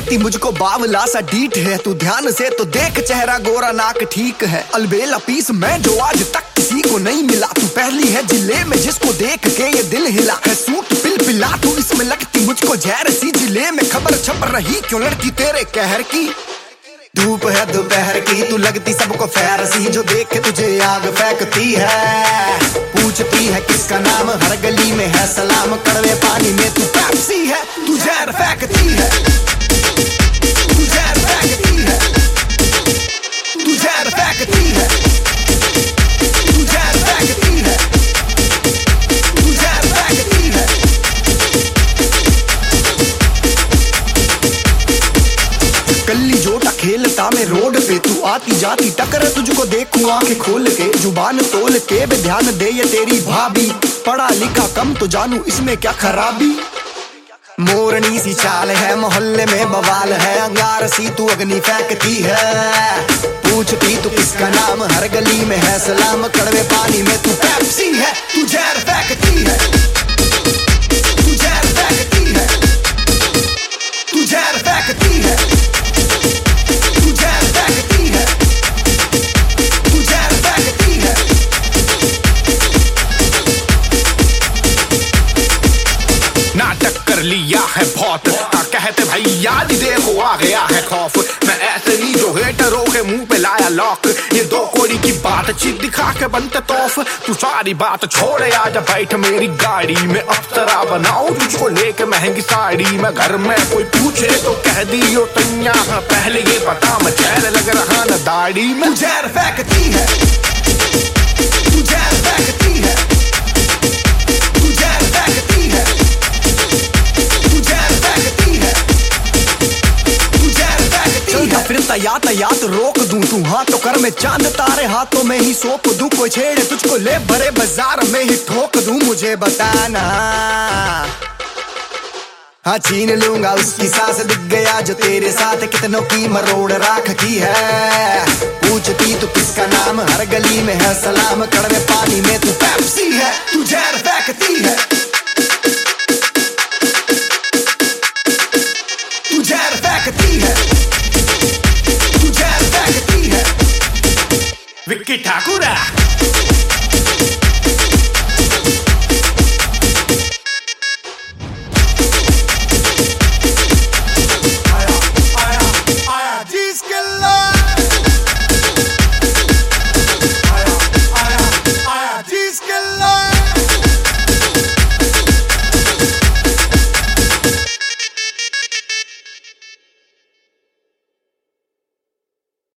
कहती मुझको बावला सा डीठ है। तू ध्यान से तो देख चेहरा गोरा नाक ठीक है। अलबेला पीस मैं जो आज तक किसी को नहीं मिला। तू पहली है जिले में जिसको देख के ये दिल हिला है। सूट पिल पिला तू इसमें लगती मुझको जहर सी। जिले में खबर छप रही क्यों लड़की तेरे कहर की। धूप है दोपहर की तू लगती सबको फैर सी। जो देखे तुझे आग फेंकती है। पूछती है किसका नाम हर गली में है सलाम। कड़वे पानी में तू पेप्सी है। तू जहर फेंकती है। तू जहर फेंकती है। तू जहर फेंकती है। तू जहर फेंकती है। तू जहर फेंकती है। कल्ली जोटा खेलता मैं रोड पे तू आती जाती टकर तुझको देखूं आंखें खोल के। जुबान तोल के बे ध्यान दे ये तेरी भाभी। पढ़ा लिखा कम तो जानू इसमें क्या खराबी। मोरनी सी चाल है मोहल्ले में बवाल है। अंगार सी तू अग्नि फेंकती है। पूछती तू किसका नाम हर गली में है सलाम। कड़वे पानी में तू पेप्सी है। तू जहर फेंकती है। तू जहर फेंकती है। तू जहर फेंकती है। तू जहर फेंकती है। तू जहर फेंकती है। नाटक कर लिया है बहुत कहते भैया दी देखो आ गया है खौफ। मैं ऐसे नहीं जो हेटरों के मुंह पे लाया लॉक। ये दो कोड़ी की बातचीत दिखा के बनते तोफ। तू सारी बात छोड़े आजा बैठ मेरी गाड़ी में। अप्सरा बनाऊं तुझको लेके महंगी साड़ी। मैं घर में कोई पूछे तो कह दियो तैया। पहले ये पता मैं चेहरे लग रहा न दाढ़ी में। तू जहर फेंकती है। तू जहर फेंकती है। तू जहर फेंकती है। तू जहर फेंकती है। तू जहर फेंकती है। फिरता यातायात रोक दूं तू हाँ तो कर मैं चांद तारे हाथों में ही सौंप दूं। कोई छेड़े तुझको ले भरे बाजार में ही ठोक दूं। मुझे बताना हाँ छीन लूंगा उसकी सांस। दिख गया जो तेरे साथ कितनों की मरोड़ राख की है। पूछती तू किसका नाम हर गली में है सलाम। कड़वे पानी में तू पेप्सी है। तू जहर फेंकती है। तू जहर फेंकती है। तू जहर फेंकती है। विक्की ठाकुर